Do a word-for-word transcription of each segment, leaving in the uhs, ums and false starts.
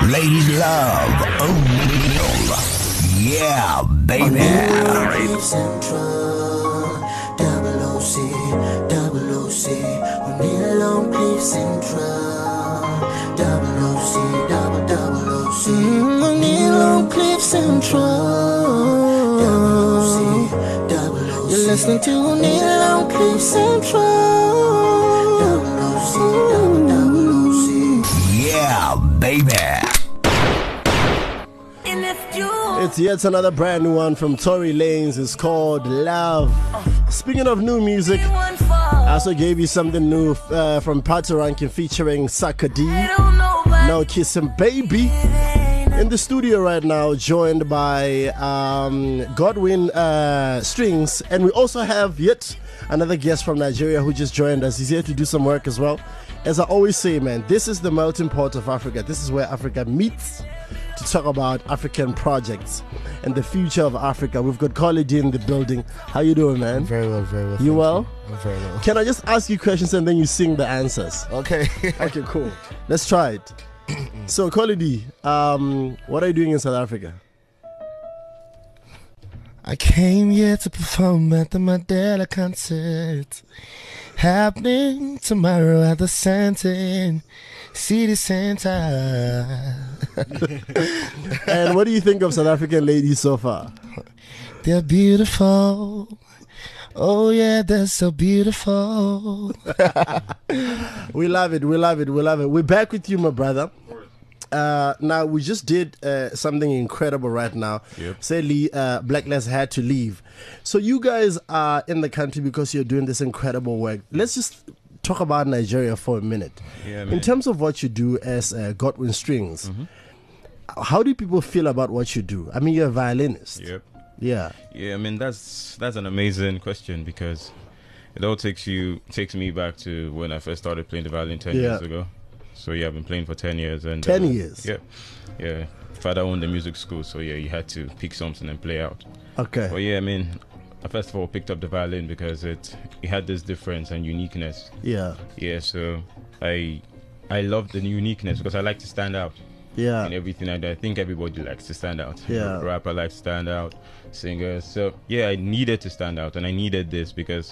ladies love O'Neal. Yeah, baby. Cliff Central, double O C, double O C, O'Neal on Cliff Central, double O C, double double O C, O'Neal on Cliff Central, double O C, double O C. You're listening to O'Neal on Cliff Central, double O C, double double O C. Yeah, baby. It's yet another brand new one from Tory Lanez. It's called Love. Speaking of new music, I also gave you something new uh, from Patoranking featuring Saka D. No Kissing Baby. In the studio right now, joined by um, Godwin uh, Strings. And we also have yet another guest from Nigeria who just joined us. He's here to do some work as well. As I always say, man, this is the melting pot of Africa. This is where Africa meets to talk about African projects and the future of Africa. We've got Khalid in the building. How you doing, man? Very well, very well. You well? You. I'm very well. Can I just ask you questions and then you sing the answers? Okay. Okay, cool. Let's try it. So, Khalid, um, what are you doing in South Africa? I came here to perform at the Mandela concert happening tomorrow at the Santin City Center. And what do you think of South African ladies so far? They're beautiful. Oh yeah, they're so beautiful. We love it, we love it, we love it. We're back with you, my brother. Uh, now, we just did uh, something incredible right now. Yep. Sadly, uh, Black Les had to leave. So you guys are in the country because you're doing this incredible work. Let's just talk about Nigeria for a minute. Yeah, man. In terms of what you do as uh, Godwin Strings, Mm-hmm. how do people feel about what you do? I mean, you're a violinist. Yep. Yeah. Yeah, I mean that's that's an amazing question because it all takes you takes me back to when I first started playing the violin ten Yeah. years ago. So yeah, I've been playing for ten years and ten uh, years? Yeah, yeah. Father owned the music school, so yeah, you had to pick something and play out. Okay. But yeah, I mean, I first of all picked up the violin because it it had this difference and uniqueness. Yeah. Yeah, so I I love the uniqueness because I like to stand out. Yeah. In everything I do. I think everybody likes to stand out. Yeah. Rapper likes to stand out, singers. So yeah, I needed to stand out and I needed this because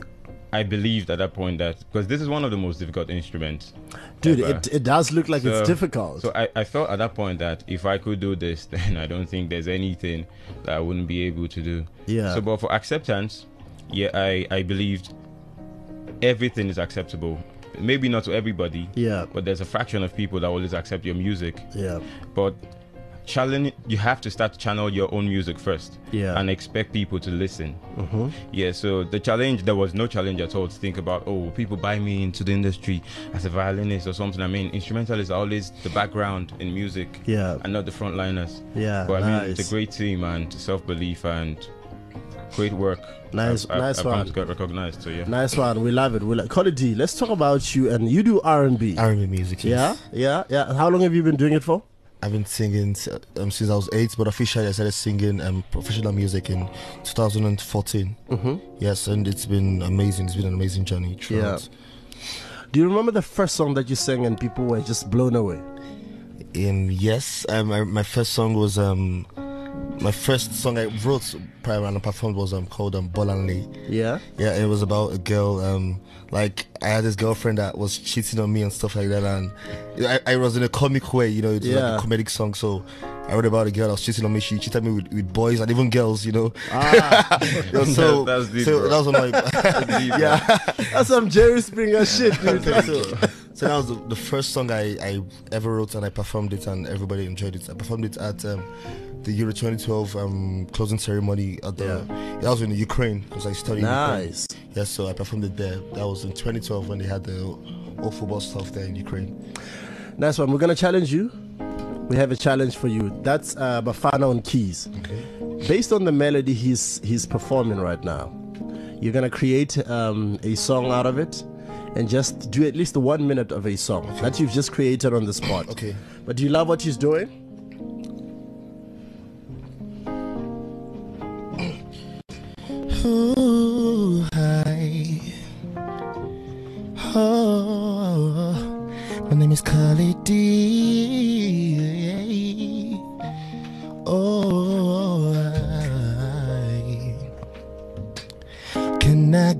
I believed at that point that because this is one of the most difficult instruments. Dude, ever. it, it does look like So- it's difficult. So I, I thought at that point that if I could do this, then I don't think there's anything that I wouldn't be able to do. Yeah. So but for acceptance, yeah, I, I believed everything is acceptable. Maybe not to everybody. Yeah. But there's a fraction of people that always accept your music. Yeah. But challenge, you have to start to channel your own music first. Yeah. And expect people to listen. Mm-hmm. Yeah, so the challenge, there was no challenge at all to think about, oh, will people buy me into the industry as a violinist or something. I mean, instrumentalists are always the background in music. Yeah. And not the frontliners. Yeah, But I mean, nice. it's a great team and self-belief and great work. Nice- I've, I've, nice I've one. come to get recognized, so yeah. Nice one. We love it. We like Khalid, let's talk about you. And you do R and B. R and B music. Yeah, Yes. yeah, yeah. How long have you been doing it for? I've been singing um, since I was eight, but officially I started singing um, professional music in two thousand fourteen. Mm-hmm. Yes, and it's been amazing. It's been an amazing journey throughout. Do you remember the first song that you sang and people were just blown away? And yes, um, I, my first song was um, my first song I wrote prior and performed was um, called um, Bolanle. Yeah. Yeah, it was about a girl. Um, like I had this girlfriend that was cheating on me and stuff like that, and I, I was in a comic way, you know, it was Yeah. like a comedic song. So I wrote about a girl that was cheating on me. She cheated me with, with boys and even girls, you know. Ah, You know, so That's- that's deep, so bro. that was one of my Deep, yeah. that's some Jerry Springer shit, dude. so, so that was the, the first song I, I ever wrote, and I performed it, and everybody enjoyed it. I performed it at um, the Euro twenty twelve um, closing ceremony at the. That was in Ukraine because I studied. Nice. In Ukraine. Yes, so I performed it there. That was in twenty twelve when they had the all football stuff there in Ukraine. Nice one. We're gonna challenge you. We have a challenge for you. That's uh, Bafana on keys. Okay. Based on the melody he's he's performing right now, you're gonna create um, a song out of it, and just do at least one minute of a song that you've just created on the spot. Okay. But do you love what he's doing? Ooh, hi. Oh, my name is Khalid D.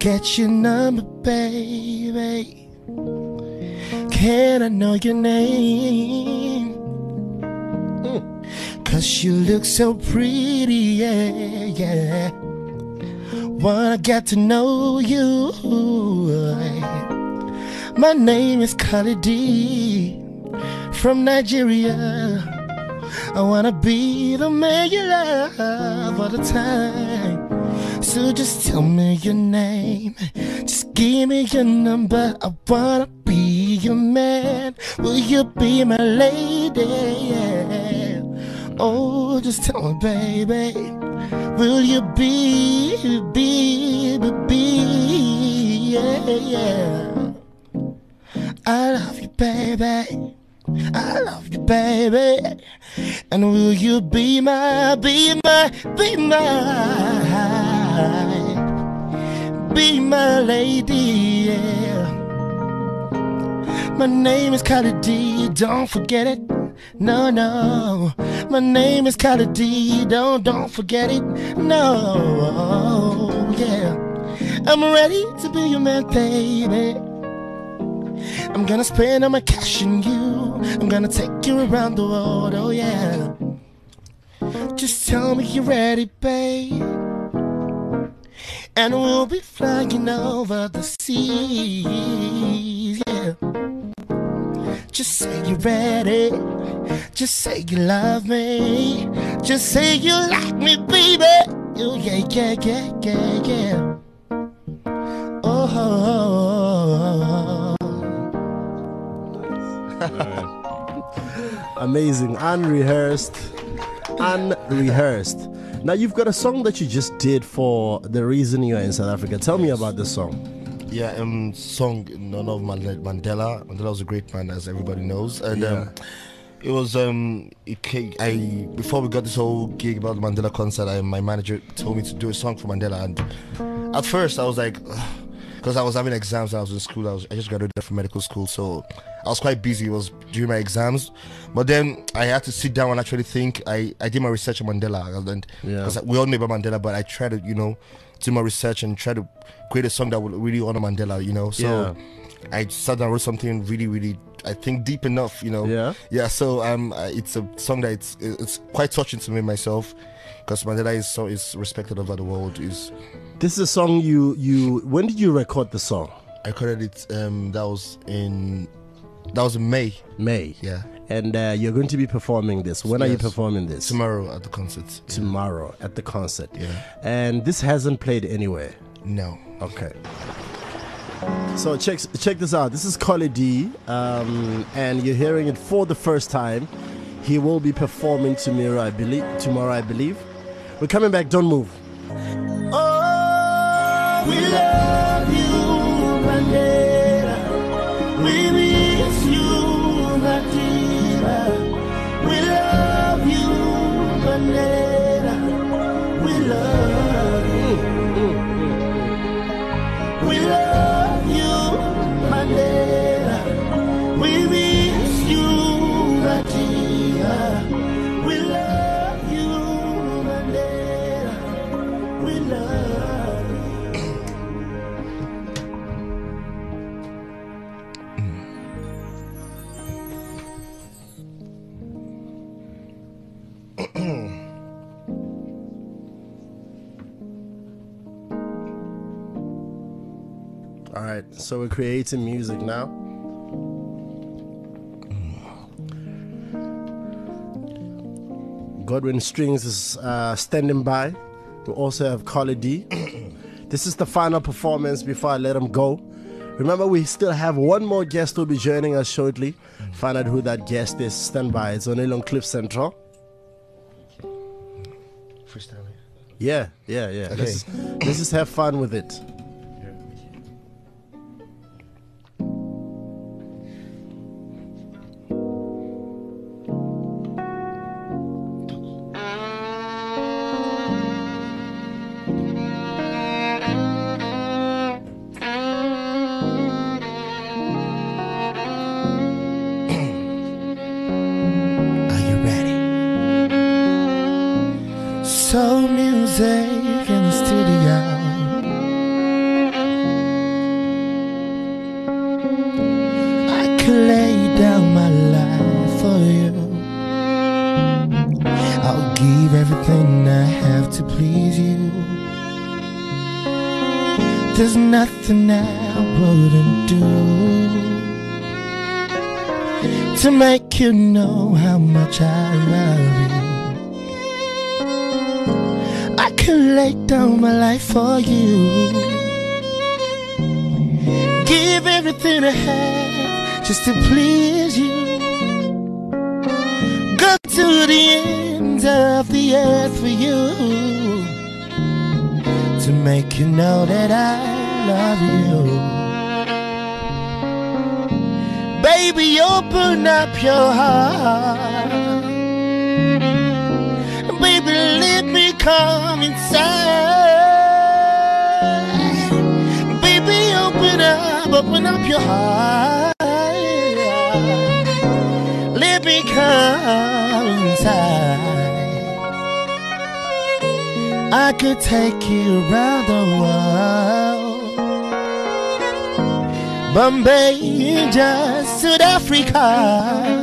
get your number, baby? Can I know your name? Mm. Cause you look so pretty, yeah, yeah. Wanna get to know you. My name is Kali D from Nigeria. I wanna be the man you love all the time. So just tell me your name, just give me your number. I wanna be your man. Will you be my lady? Yeah. Oh, just tell me, baby. Will you be, be, be, be? Yeah, yeah. I love you, baby. I love you, baby. And will you be my, be my, be my, be my lady, yeah. My name is Kali D, don't forget it. No, no. My name is Kali D, don't, don't forget it. No, yeah. I'm ready to be your man, baby. I'm gonna spend all my cash on you. I'm gonna take you around the world, oh yeah. Just tell me you're ready, babe. And we'll be flying over the seas, yeah. Just say you're ready. Just say you love me. Just say you like me, baby. Oh yeah, yeah, yeah, yeah, yeah. Oh, oh, oh, oh. Amazing, unrehearsed, unrehearsed. Now you've got a song that you just did for the reason you're in South Africa. Tell me about this song. Yeah, um, song none of Mandela. Mandela was a great man, as everybody knows, and Yeah. um, it was um, it came, I before we got this whole gig about the Mandela concert, I, my manager told me to do a song for Mandela, and at first I was like, because I was having exams when I was in school. I was I just graduated from medical school, so I was quite busy. It was during my exams, but then I had to sit down and actually think. I, I did my research on Mandela, and Yeah. because we all know about Mandela, but I tried to, you know, do my research and try to create a song that would really honor Mandela, you know. So Yeah. I sat down and wrote something really, really, I think, deep enough, you know. Yeah. Yeah. So um, uh, it's a song that it's it's quite touching to me myself, because Mandela is so is respected over the world. Is This is a song you you. When did you record the song? I recorded it. Um, that was in that was in May. May. Yeah. And uh, you're going to be performing this. When are you Yes. performing this? Tomorrow at the concert. Tomorrow at the concert. Yeah. And this hasn't played anywhere. No. Okay. So check check this out. This is Kali D, um, and you're hearing it for the first time. He will be performing tomorrow, I believe. Tomorrow, I believe. We're coming back. Don't move. Oh, we love you, Mandela. We miss you, Mandela. We love you, Mandela. We love you. We love you, Mandela. We miss you, Mandela. We love you, Mandela. We love you. All right. So we're creating music now. Godwin Strings is uh, standing by. We also have Kali D. This is the final performance before I let him go. Remember, we still have one more guest who will be joining us shortly. Find out who that guest is. Stand by. It's only on Cliff Central. Freestyle. Yeah, yeah, yeah. Okay. Let's, let's just have fun with it. Are you ready? Soul music in the studio. There's nothing I wouldn't do to make you know how much I love you. I could lay down my life for you, give everything I have just to please you. Go to the ends of the earth for you, to make you know that I love you. Baby, open up your heart. Baby, let me come inside. Baby, open up, open up your heart. Let me come inside. I could take you around the world, Bombay, just South Africa,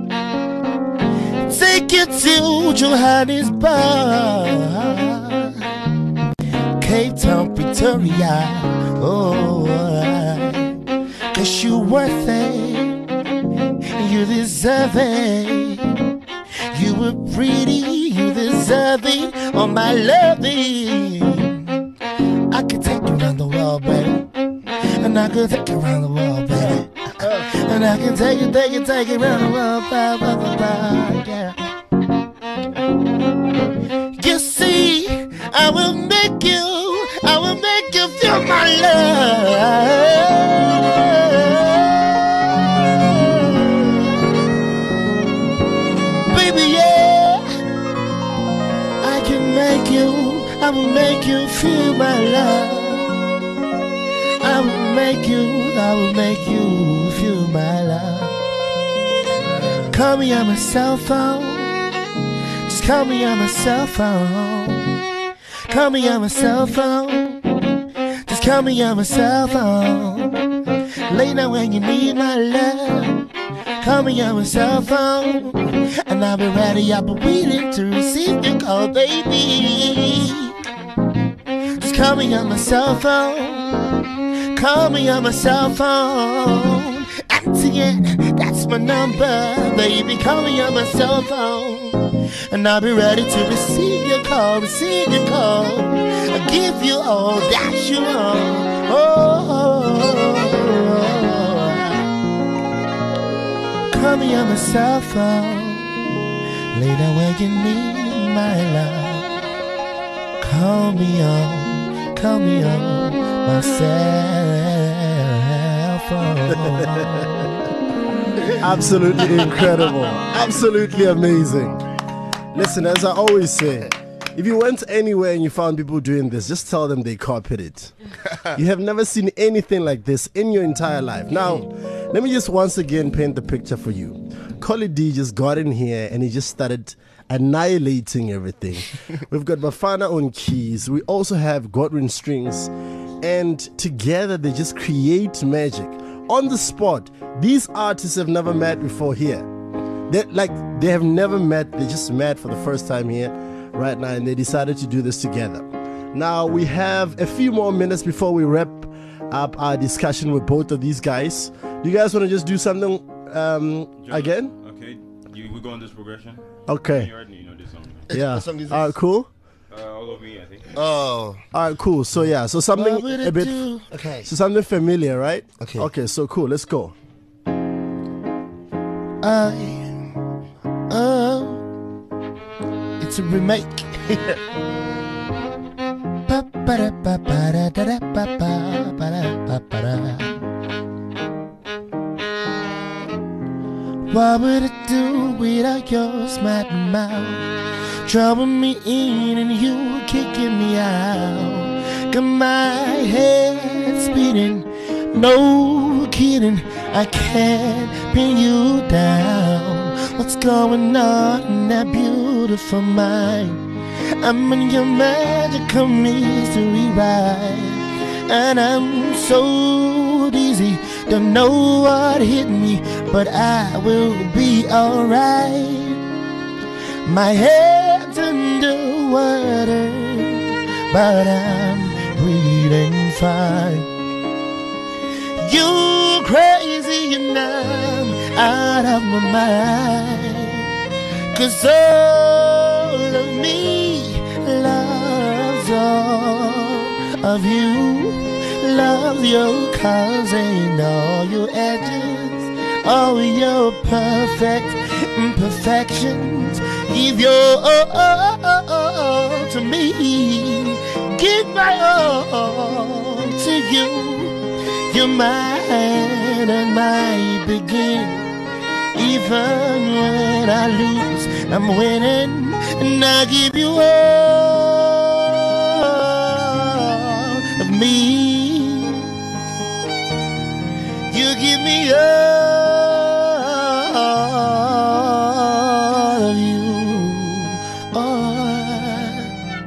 take you to Johannesburg, Cape Town, Pretoria. Oh, cause you worth it, you deserve it. You were pretty, you deserve it, all my loving. I could take you around the world, baby, and I could take you around the world, baby, and I can take you, take you, take you around the world, blah, blah, blah, blah, yeah. You see, I will make you, I will make you feel my love. I will make you feel my love. I will make you, I will make you feel my love. Call me on my cell phone. Just call me on my cell phone. Call me on my cell phone. Just call me on my cell phone. Late night when you need my love, call me on my cell phone, and I'll be ready, I'll be waiting to receive your call, baby. Just call me on my cell phone. Call me on my cell phone. M T N, that's my number, baby. Call me on my cell phone, and I'll be ready to receive your call, receive your call. I'll give you all that you want. Oh, oh, oh, oh. Call me on my cell phone. Later when you need my love, call me on, call me on my cell phone. Absolutely incredible. Absolutely amazing. Listen, as I always say, if you went anywhere and you found people doing this, just tell them they copied it. You have never seen anything like this in your entire life. Now, let me just once again paint the picture for you. Collie D just got in here and he just started annihilating everything. We've got Bafana on keys. We also have Godwin strings. And together they just create magic. On the spot, these artists have never met before here. They like they have never met. They just met for the first time here right now, and they decided to do this together. Now we have a few more minutes before we wrap up our discussion with both of these guys. Do you guys want to just do something um, again? Okay, you, we go on this progression. Okay. You already know this song. Yeah. All right. Cool. Uh, all of me, I think. Oh. All right. Cool. So yeah. So something a bit. Do? Okay. So something familiar, right? Okay. Okay. So cool. Let's go. I, oh, it's a remake. What would I do without your smart mouth, drawing me in and you kicking me out? Got my head spinning, no kidding, I can't pin you down. What's going on in that beautiful mind? I'm in your magical mystery ride, and I'm so dizzy, don't know what hit me, but I will be alright. My head's under water, but I'm breathing. feeling fine. You crazy and I'm out of my mind. Cause all of me loves all of you. Loves your curves and all your edges, all your perfect imperfections. Give your all to me. Give my all to you. You're mine and my beginning. Even when I lose, I'm winning. And I give you all of me. You give me all of you. Oh.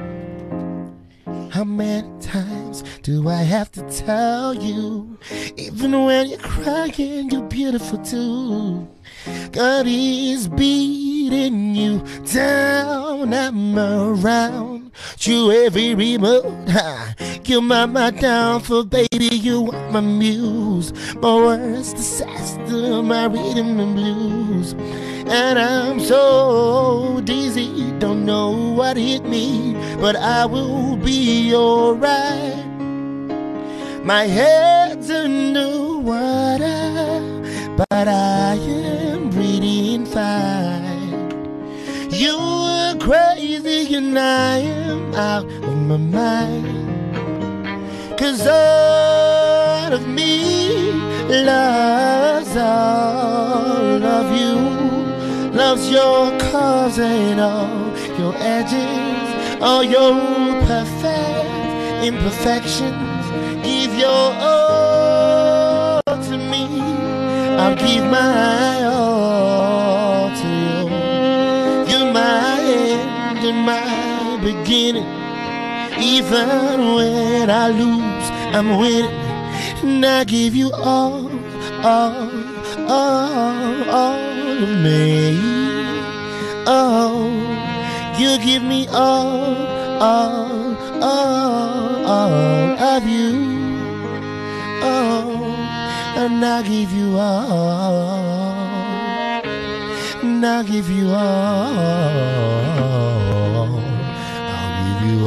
How many times do I have to tell you? Even when you're crying, you're beautiful too. God is beating you down. I'm around you every remote. You're my, my downfall, baby. You are my muse, my worst disaster, my rhythm and blues. And I'm so dizzy, don't know what hit me, but I will be alright. My head's underwater, but I am breathing fine. You are crazy and I am out of my mind. Cause all of me loves all of you. Loves your curves and all your edges, all your perfect imperfections. Give your all to me. I'll give my all to you. You're my end and my beginning. Even when I lose, I'm winning. And I give you all, all, all, all of me. Oh, you give me all, all, all, all of you. Oh, and I give you all, and I give you all, I'll give you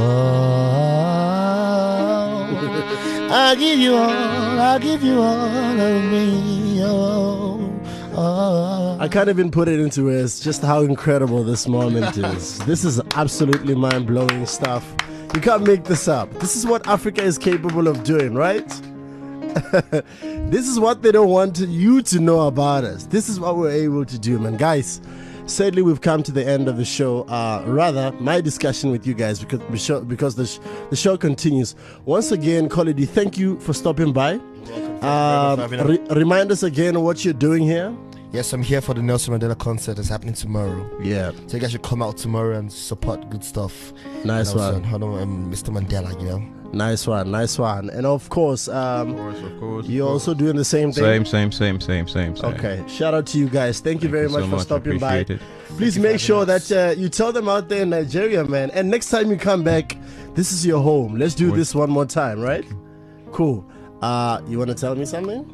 all, I'll give you all, I'll give you all of me. Oh, oh. I can't even put it into words just how incredible this moment is. This is absolutely mind-blowing stuff. You can't make this up. This is what Africa is capable of doing, right? This is what they don't want you to know about us. This is what we're able to do, man. Guys, sadly, we've come to the end of the show. Uh, rather, my discussion with you guys, because the show, because the, sh- the show continues. Once again, Kolidi, thank you for stopping by. Uh, re- remind us again what you're doing here. Yes, I'm here for the Nelson Mandela concert. It's happening tomorrow. Yeah. So you guys should come out tomorrow and support good stuff. Nice one. Hold on, um, Mister Mandela, you know. Nice one, nice one. And of course, um, Of course, of course. you're also doing the same thing. Same, same, same, same, same, same. Okay, shout out to you guys. Thank you Thank very you much so for much. stopping by. Appreciate it. Please make sure that uh, you tell them out there in Nigeria, man. And next time you come back, this is your home. Let's do Wait. this one more time, right? Cool. Uh, you want to tell me something?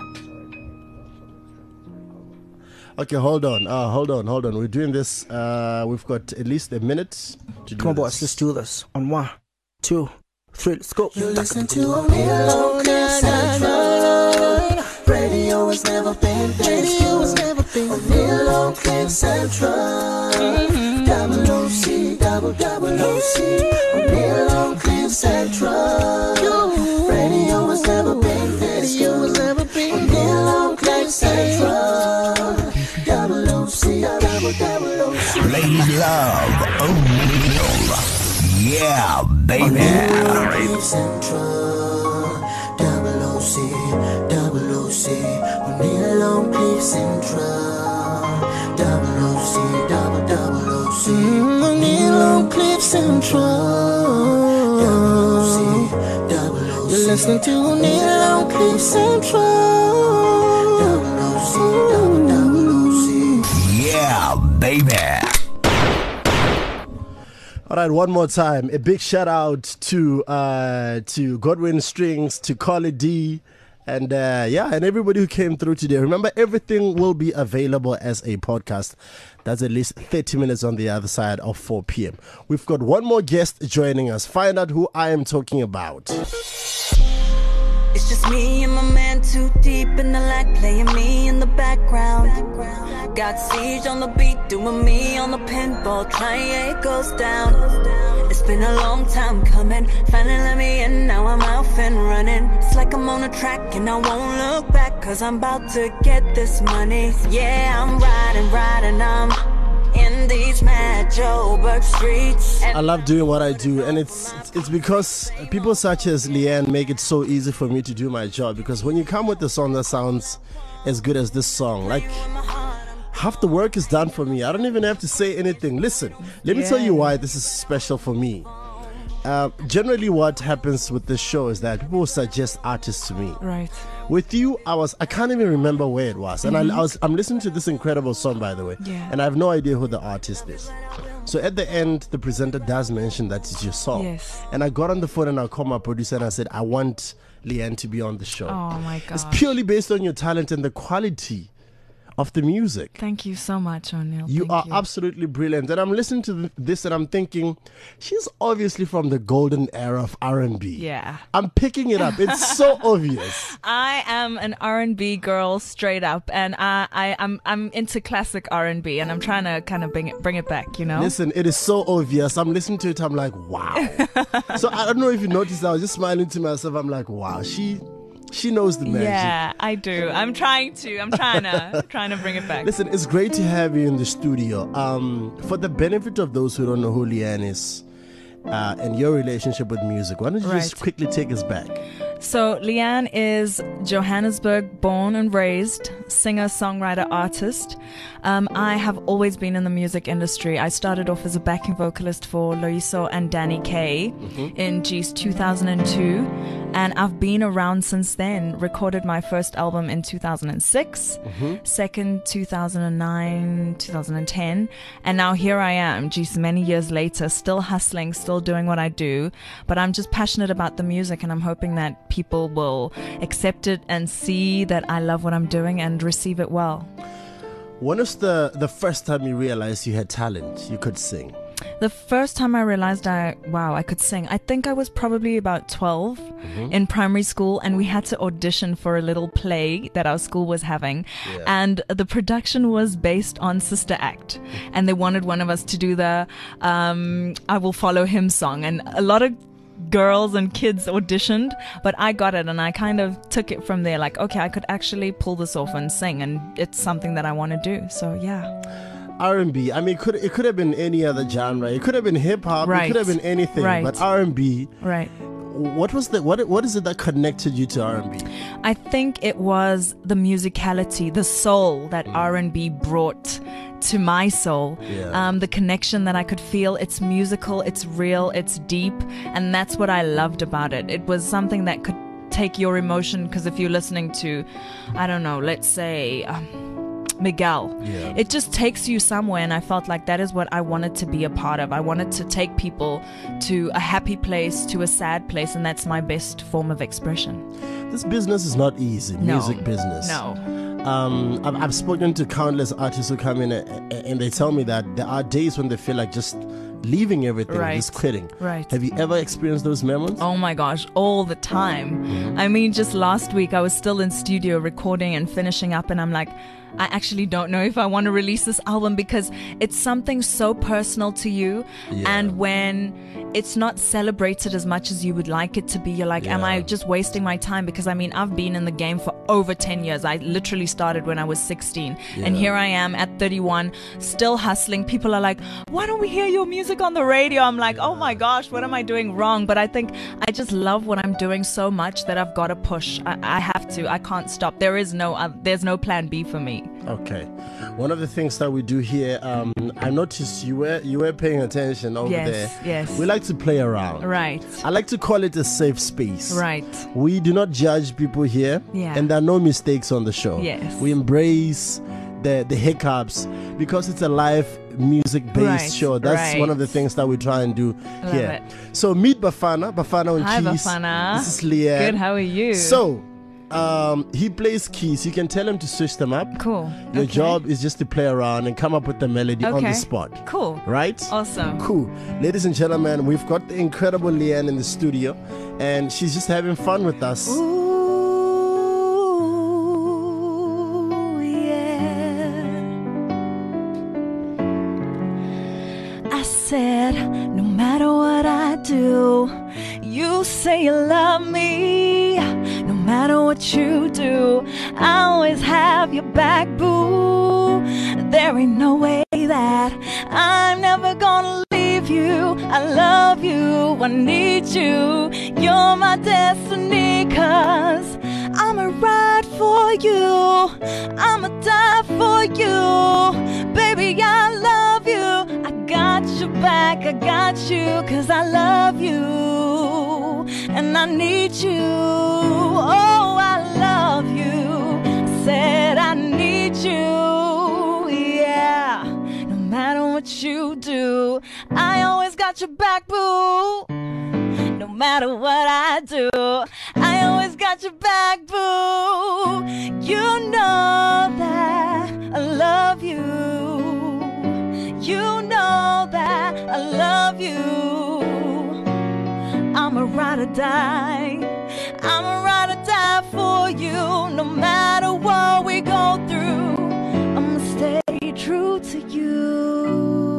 Okay, hold on. Uh, hold on, hold on. We're doing this. Uh, we've got at least a minute to do Come on, this. boys, let's do this. On one, two, three, let's go. You listen to a real Central. Radio has never been this good. Real on Cliff Central. Double O C, double double O C. Real on Cliff Central. Radio has never been this good. Real on Cliff Central. Double O C, double double O C. Lady Love O'Neal. Yeah, baby. Cliff Central. Double O C, double O C. O'Neal on Cliff Central. Double O C, double double O C. O'Neal on Cliff Central. Double O C, double O C. You're listening to O'Neal on Cliff Central. Double O C, double double O C. Yeah, baby. All right, one more time. A big shout out to uh, to Godwin Strings, to Carly D, and uh, yeah, and everybody who came through today. Remember, everything will be available as a podcast. That's at least thirty minutes on the other side of four p.m. We've got one more guest joining us. Find out who I am talking about. It's just me and my man too deep in the lag, playing me in the background. Got Siege on the beat, doing me on the pinball, triangles down. It's been a long time coming, finally let me in, now I'm off and running. It's like I'm on a track and I won't look back, cause I'm about to get this money. Yeah, I'm riding, riding, I'm in these mad Joburg streets. I love doing what I do, and it's, it's it's because people such as Leanne make it so easy for me to do my job. Because when you come with a song that sounds as good as this song, like, half the work is done for me. I don't even have to say anything. Listen, let me Yeah. tell you why this is special for me. Uh, generally, what happens with this show is that people suggest artists to me. Right. With you, I was I can't even remember where it was, and I, I was I'm listening to this incredible song, by the way, Yeah. and I have no idea who the artist is. So at the end, the presenter does mention that it's your song, Yes. and I got on the phone and I called my producer and I said, I want Leanne to be on the show. Oh my It's god. purely based on your talent and the quality of the music. Thank you so much, O'Neill. You Thank are you. absolutely brilliant. And I'm listening to th- this and I'm thinking, she's obviously from the golden era of R and B. Yeah. I'm picking it up. It's so obvious. I am an R and B girl straight up, and I, I I'm I'm into classic R and B, and I'm trying to kind of bring it bring it back, you know. Listen, it is so obvious. I'm listening to it. I'm like, wow. So I don't know if you noticed, I was just smiling to myself. I'm like, wow, she she knows the magic. Yeah, I do. I'm trying to. I'm trying to trying to bring it back. Listen, it's great to have you in the studio. Um, for the benefit of those who don't know who Leanne is uh, and your relationship with music, why don't you just Right. quickly take us back? So Leanne is Johannesburg born and raised, singer, songwriter, artist. Um, I have always been in the music industry. I started off as a backing vocalist for Loiso and Danny Kaye in geez, two thousand two, and I've been around since then. Recorded my first album in two thousand six, second two thousand nine, two thousand ten, and now here I am, geez, many years later, still hustling, still doing what I do, but I'm just passionate about the music, and I'm hoping that people will accept it and see that I love what I'm doing and receive it well. When was the, the first time you realized you had talent, you could sing? The first time I realized I, wow, I could sing, I think I was probably about twelve in primary school, and we had to audition for a little play that our school was having. And the production was based on Sister Act. And they wanted one of us to do the um, I Will Follow Him song. And a lot of girls and kids auditioned, but I got it, and I kind of took it from there, like, okay, I could actually pull this off and sing, and it's something that I want to do. So yeah. R and B. I mean, it could it could have been any other genre. It could have been hip hop. It Right. could have been anything. Right. But R and B. Right. What was the what? What is it that connected you to R and B? I think it was the musicality, the soul that R and B brought to my soul. Yeah. Um, the connection that I could feel. It's musical, it's real, it's deep, and that's what I loved about it. It was something that could take your emotion, because if you're listening to, I don't know, let's say um, Miguel, Yeah. it just takes you somewhere, and I felt like that is what I wanted to be a part of. I wanted to take people to a happy place, to a sad place, and that's my best form of expression. This business is not easy. No. Music business. No. Um, I've, I've spoken to countless artists who come in and, and they tell me that there are days when they feel like just leaving everything, Right. just quitting. Right. Have you ever experienced those moments? Oh my gosh, all the time. I mean, just last week I was still in studio recording and finishing up, and I'm like, I actually don't know if I want to release this album, because it's something so personal to you. Yeah. And when it's not celebrated as much as you would like it to be, you're like, am I Yeah. just wasting my time? Because I mean, I've been in the game for over ten years. I literally started when I was sixteen. And Yeah. here I am at thirty-one, still hustling. People are like, why don't we hear your music on the radio? I'm like, oh my gosh, what am I doing wrong? But I think I just love what I'm doing so much that I've got to push. I, I have to. I can't stop. There is no, uh, there's no plan B for me. Okay. One of the things that we do here, um, I noticed you were you were paying attention over Yes, there. yes. We like to play around. Right. I like to call it a safe space. Right. We do not judge people here, Yeah. and there are no mistakes on the show. Yes. We embrace the the hiccups, because it's a live music based Right, show. That's right. one of the things that we try and do Love here. it. So meet Bafana, Bafana on Hi, keys. Bafana. This is Leanne. Good, how are you? So, um, he plays keys. You can tell him to switch them up. Cool. Your Okay. job is just to play around and come up with the melody on the Okay. spot. Cool. Right? Awesome. Cool. Ladies and gentlemen, we've got the incredible Leanne in the studio, and she's just having fun with us. Ooh, yeah. I said, no matter what I do, you say you love me. No matter what you do, I always have your back, boo. There ain't no way that I'm never gonna leave you. I love you, I need you. You're my destiny, cause I'ma ride for you, I'ma die for you. Baby, I love you, I got your back, I got you, cause I love you and I need you. Oh, I love you, said I need you, yeah. No matter what you do, I always got your back, boo. No matter what I do, I always got your back, boo. You know that I love you. You know that I love you. I'm a ride or die. I'm a ride or die for you. No matter what we go through, I'ma stay true to you.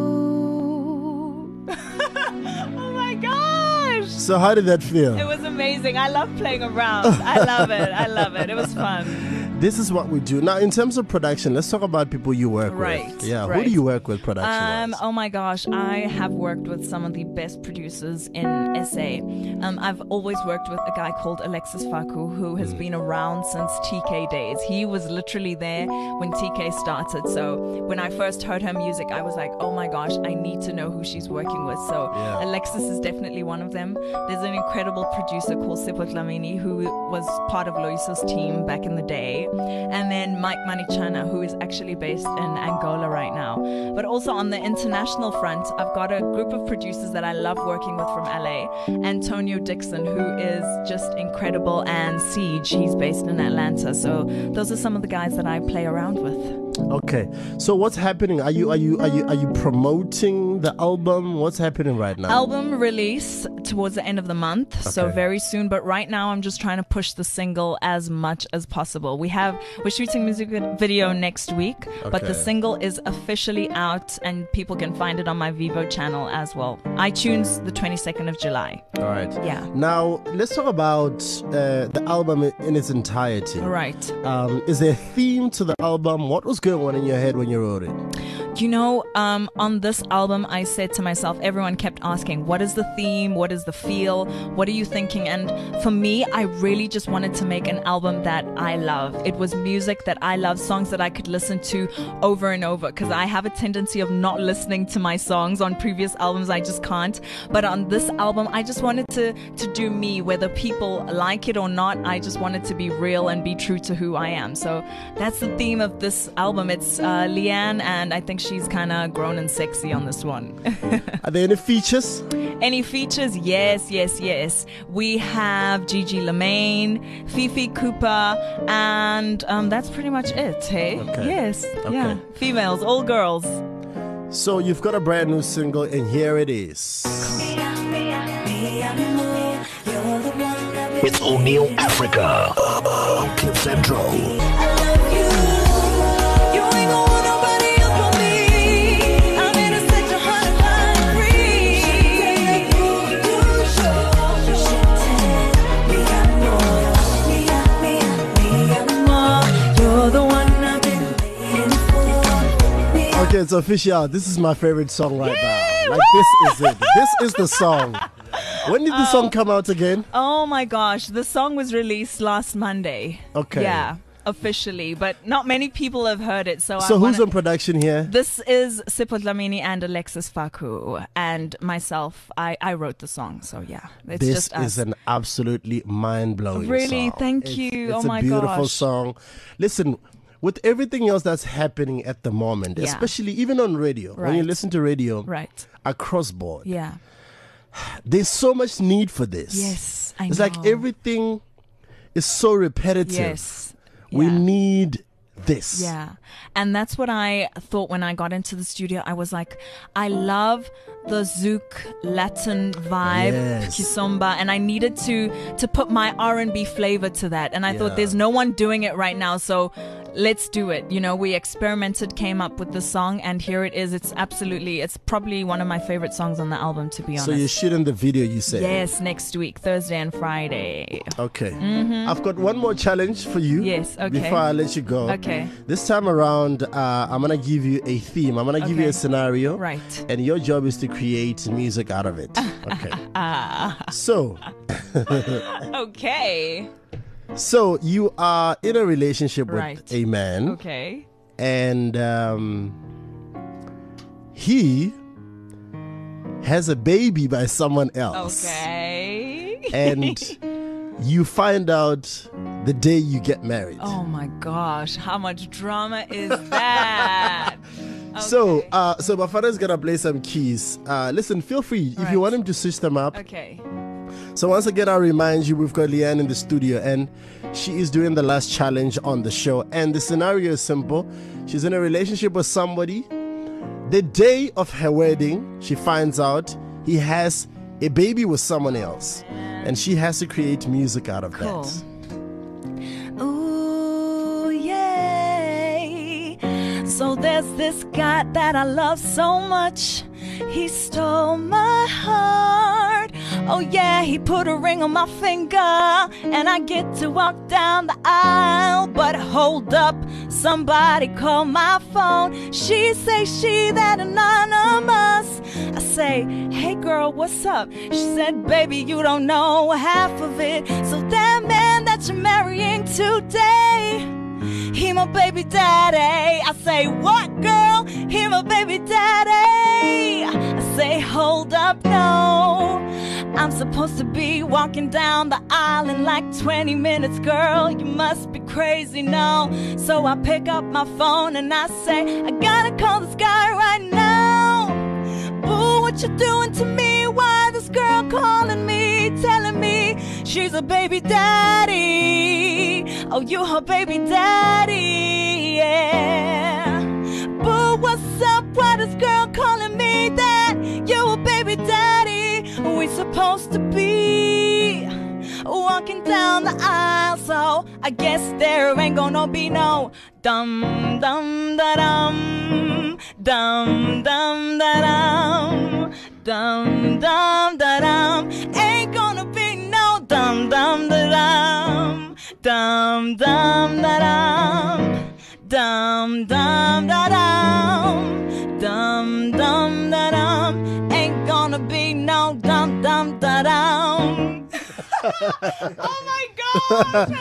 Oh my gosh. So how did that feel? It was amazing. I love playing around. I love it. I love it. It was fun. This is what we do. Now, in terms of production, let's talk about people you work Right, with. Yeah, who right. do you work with production Um, wise? oh my gosh, I have worked with some of the best producers in S A. Um, I've always worked with a guy called Alexis Faku, who has been around since T K days. He was literally there when T K started. So when I first heard her music, I was like, oh my gosh, I need to know who she's working with. So Yeah. Alexis is definitely one of them. There's an incredible producer called Sipho Dlamini, who was part of Loiso's team back in the day. And then Mike Manichana, who is actually based in Angola right now. But also on the international front, I've got a group of producers that I love working with from L A. Antonio Dixon, who is just incredible, and Siege, he's based in Atlanta. So those are some of the guys that I play around with. Okay. So what's happening? Are you are you are you are you promoting the album? What's happening right now? Album release towards the end of the month, so Okay. very soon. But right now, I'm just trying to push the single as much as possible. We have we're shooting music video next week, but the Okay. single is officially out, and people can find it on my Vivo channel as well. iTunes, the twenty-second of July. All right. Yeah. Now let's talk about uh, the album i- in its entirety. Right. Um, is there a theme to the album? What was going on in your head when you wrote it? You know, um, on this album, I said to myself, everyone kept asking, what is the theme? What is the feel? What are you thinking? And for me, I really just wanted to make an album that I love. It was music that I love, songs that I could listen to over and over, because I have a tendency of not listening to my songs on previous albums. I just can't. But on this album, I just wanted to, to do me, whether people like it or not. I just wanted to be real and be true to who I am. So that's the theme of this album. It's uh, Leanne, and I think she's kind of grown and sexy on this one. Are there any features? Any features? Yes, yes, yes. We have Gigi Lamaine, Fifi Cooper, and um, that's pretty much it, hey? Okay. Yes, Okay. yeah. Females, all girls. So you've got a brand new single, and here it is. It's O'Neill Africa on Clip Central. Okay, it's official. This is my favorite song right now. Like, this is it. This is the song. When did the song come out again? Oh my gosh, the song was released last Monday. Okay. Yeah, officially, but not many people have heard it. So, So I who's wanna, on production here? This is Sipho Dlamini and Alexis Faku, and myself. I, I wrote the song, so yeah, it's This just us. is an absolutely mind-blowing Really? song. Thank It's- you. It's Oh a my beautiful gosh. song. Listen, with everything else that's happening at the moment, Yeah. especially even on radio, when you Right. listen to radio Right. across board, Yeah. there's so much need for this. Yes, I It's know. like everything is so repetitive. Yes. We Yeah. need this. Yeah. And that's what I thought when I got into the studio. I was like, I love the Zouk Latin vibe, Yes. Kizomba, and I needed to to put my R and B flavor to that. And I Yeah. thought there's no one doing it right now, so let's do it. You know, we experimented, came up with the song, and here it is. It's absolutely, it's probably one of my favorite songs on the album, to be honest. So you're shooting the video, you said? Yes, next week, Thursday and Friday. Okay. I've got one more challenge for you. Yes, okay. Before I let you go. Okay. This time around, uh, I'm going to give you a theme. I'm going to give you Okay. a scenario. Right. And your job is to create music out of it. Okay. So, Okay. so you are in a relationship with Right. a man. Okay. And um, he has a baby by someone else. Okay. And you find out the day you get married. Oh my gosh, how much drama is that? So, Okay. uh, so my father's gonna play some keys. Uh, listen, feel free if Right. you want him to switch them up. Okay. So once again, I'll remind you we've got Leanne in the studio, and she is doing the last challenge on the show. And the scenario is simple: she's in a relationship with somebody. The day of her wedding, she finds out he has a baby with someone else, and she has to create music out of Cool. that. Ooh, yay. So there's this guy that I love so much. He stole my heart. Oh yeah, he put a ring on my finger, and I get to walk down the aisle. But hold up, somebody call my phone. She say she that anonymous. I say, hey girl, what's up? She said, baby, you don't know half of it. So that man that you're marrying today, he my baby daddy. I say, what girl? He my baby daddy. I say, hold up, no. I'm supposed to be walking down the aisle in like twenty minutes, girl. You must be crazy, no. So I pick up my phone and I say, I gotta call this guy right now. Boo, what you doing to me? Why this girl calling me, telling me she's a baby daddy? Oh, you her baby daddy, yeah. Boo, what's up? Why this girl calling me that you a baby daddy? We supposed to be walking down the aisle, so I guess there ain't gonna be no dum dum da dum dum dum da dum dum dum da dum. Ain't gonna be no dum dum da dum dum dum da dum dum dum da dum dum dum da dum. Ain't gonna be no dum dum da dum. Oh my gosh,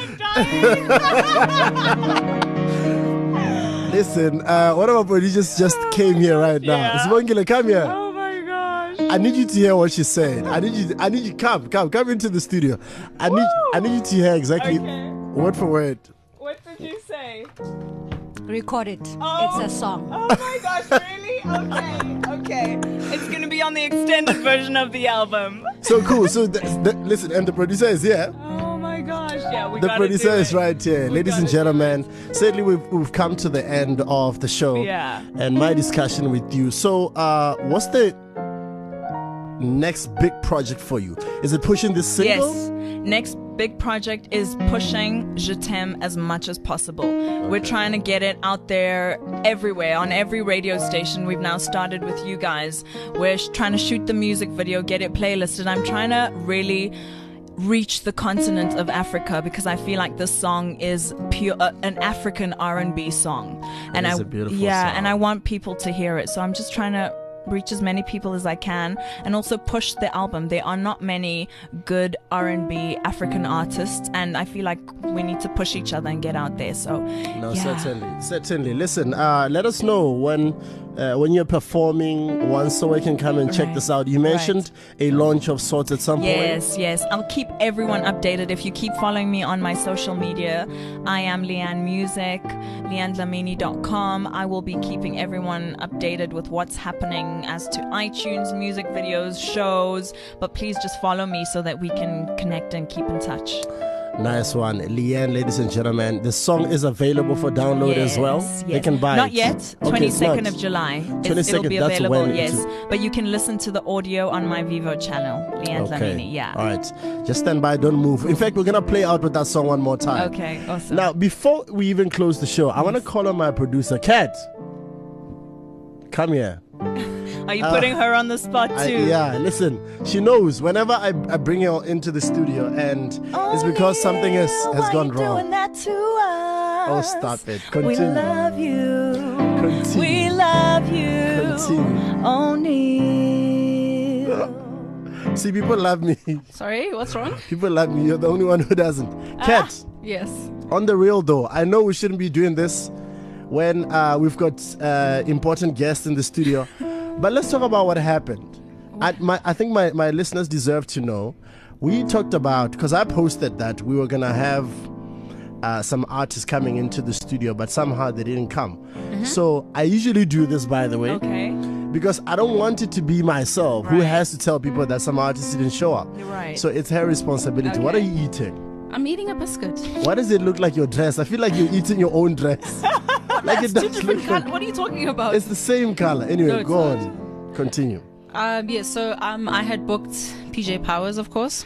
I'm dying. Listen, uh, one of our producers just came here right now. Yeah. Simongile, come here. Oh my gosh. I need you to hear what she's saying. I need you. I need you. Come, come, come into the studio. I need. I need you to hear exactly Okay. word for word. What did you say? Record it. Oh. It's a song. Oh my gosh, really? Okay, okay. It's gonna be on the extended version of the album. So cool. So th- th- listen, and the producer is here. Oh my gosh, yeah, we The gotta producer do is it. right here. We Ladies and gotta do gentlemen, certainly we've, we've come to the end of the show. Yeah. And my discussion with you. So, uh, what's the next big project for you? Is it pushing this single? Yes. Next big project is pushing Je T'aime as much as possible. We're trying to get it out there everywhere, on every radio station. We've now started with you guys. We're sh- trying to shoot the music video, get it playlisted. I'm trying to really reach the continent of Africa because I feel like this song is pure uh, an African R and B song. And is I a beautiful yeah, song. and I want people to hear it. So I'm just trying to reach as many people as I can and also push the album. There are not many good R and B African artists, and I feel like we need to push each other and get out there. So No, yeah. certainly, certainly. Listen, uh, let us know when uh, when you're performing, one so I can come and check Right. this out. You mentioned a launch of sorts at some point. Yes, yes. I'll keep everyone updated. If you keep following me on my social media, I am Leanne Music, leanne dlamini dot com. I will be keeping everyone updated with what's happening as to iTunes, music videos, shows. But please just follow me so that we can connect and keep in touch. Nice one. Leanne, ladies and gentlemen. The song is available for download Yes, as well. yes. They can buy Not it. yet. Okay, it's twenty-second not. of July. It's- twenty-second, It'll be that's available, when yes. it's- But you can listen to the audio on my Vivo channel, Leanne Dlamini. Yeah. All right. Just stand by. Don't move. In fact, we're going to play out with that song one more time. Okay, awesome. Now, before we even close the show, I want to call on my producer, Kat. Come here. Are you putting her on the spot I, too? yeah, listen. She knows whenever I, I bring her into the studio, and it's because something has, has gone wrong. Doing that to us. Oh, stop it. We Continue. love you. Continue. We love you. Continue. O'Neal. See, people love me. Sorry, what's wrong? People love me. You're the only one who doesn't. Kat, Yes. on the real though, I know we shouldn't be doing this when uh, we've got uh, important guests in the studio. But let's talk about what happened. I, my, I think my, my listeners deserve to know. We talked about, because I posted that we were going to have uh, some artists coming into the studio, but somehow they didn't come. So I usually do this, by the way, Okay. because I don't want it to be myself who Right. has to tell people that some artists didn't show up. You're right. So it's her responsibility. What are Okay. you eating? I'm eating a biscuit. Why does it look like your dress? I feel like you're eating your own dress. Like it Two does different look like col- What are you talking about? it's the same color. Anyway, No, it's go not. on. Continue. Um, yeah, so um, I had booked P J Powers, of course,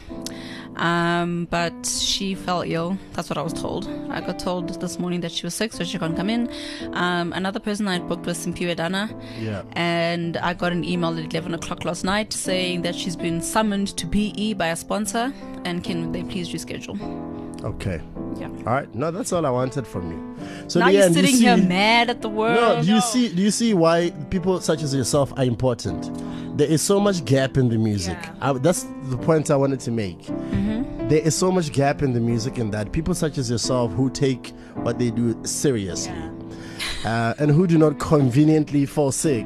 um, but she fell ill. That's what I was told. I got told this morning that she was sick, so she can't come in. Um, another person I had booked was Simpiwe Dana, Yeah. and I got an email at eleven o'clock last night saying that she's been summoned to P E by a sponsor, and can they please reschedule? Okay. Yeah. All right. No, that's all I wanted from you. So Now Leanne, you're you sitting see, here mad at the world. No, do you see? Do you see why people such as yourself are important? There is so much gap in the music. Yeah. I, that's the point I wanted to make. Mm-hmm. There is so much gap in the music in that people such as yourself who take what they do seriously, uh, and who do not conveniently fall sick.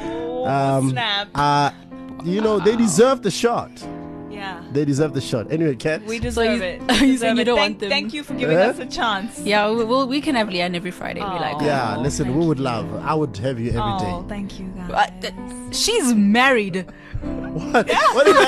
Oh, snap. Uh, you know, they deserve the shot. Yeah. They deserve the shot. Anyway, Kat. We deserve you- it. you We saying deserve you it. don't thank, want them? Thank you for giving Eh? us a chance. Yeah, we, well, we can have Leanne every Friday. We like Oh. Yeah, listen, we would love. I would have you every day. Oh, thank you, Uh, guys. th- she's married. What? What did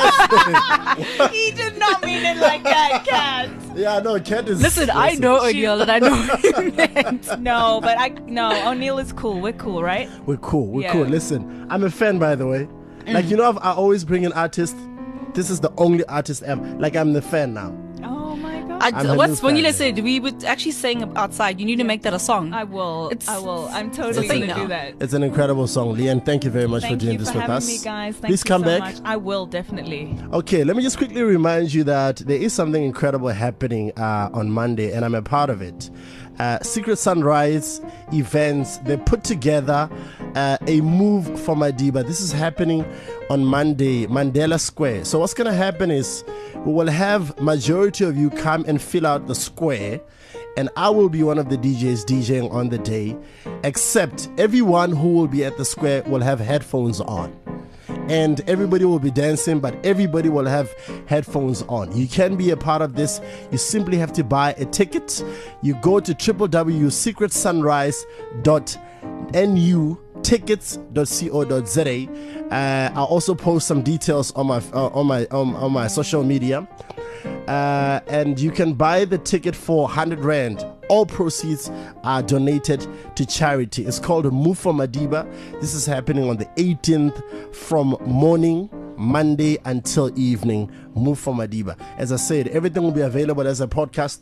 I He did not mean it like that, Kat. say? Yeah, no, Kat is. Listen, I know O'Neal and I know what you meant. No, but I no. O'Neal is cool. We're cool, right? We're cool. We're Yeah. cool. Listen, I'm a fan, by the way. Like, you know, I've, I always bring an artist. This is the only artist ever. Like, I'm the fan now. Oh my god. I, I'm a what's new Wangile fan. said? We were actually saying outside. You need to make that a song. I will. It's- I will. I'm totally it's a gonna thing do now. that. It's an incredible song. Leanne, thank you very much Thank for doing you this for with having us. me, guys. Thank Please you come so back. much. I will definitely. Okay, let me just quickly remind you that there is something incredible happening uh, on Monday, and I'm a part of it. Uh, Secret Sunrise events, they put together uh, a move for Madiba. This is happening on Monday, Mandela Square. So what's going to happen is we will have majority of you come and fill out the square, and I will be one of the D Js DJing on the day, except everyone who will be at the square will have headphones on. And everybody will be dancing, but everybody will have headphones on. You can be a part of this. You simply have to buy a ticket. You go to w w w dot secret sunrise dot n u tickets dot co dot z a. Uh, I'll also post some details on my uh, on my um, on my social media. Uh, and you can buy the ticket for one hundred rand. All proceeds are donated to charity. It's called Move for Madiba. This is happening on the eighteenth from morning, Monday until evening. Move for Madiba. As I said, everything will be available as a podcast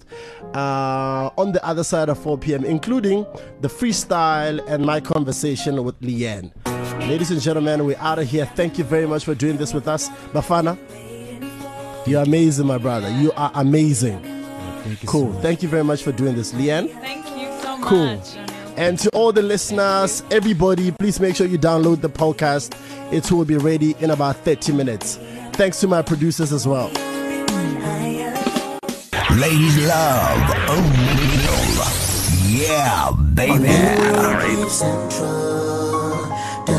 uh, on the other side of four p.m., including the freestyle and my conversation with Leanne. Ladies and gentlemen, we're out of here. Thank you very much for doing this with us. Bafana, you're amazing, my brother. You are amazing. Thank you Cool. so much. Thank you very much for doing this, Leanne. Thank you so Cool. much. And to all the listeners, everybody, please make sure you download the podcast. It will be ready in about thirty minutes. Thanks to my producers as well. Ladies love O'Neal. Yeah, baby. Central.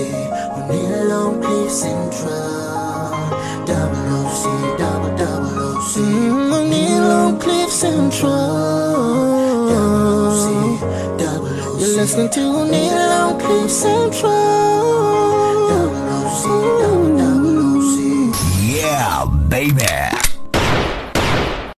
O'Neal on Cliff Central. Double O C, double double O C. Mm, O'Neal on Cliff Central. Double O C, double O C. You're listening to O'Neal on Cliff Central.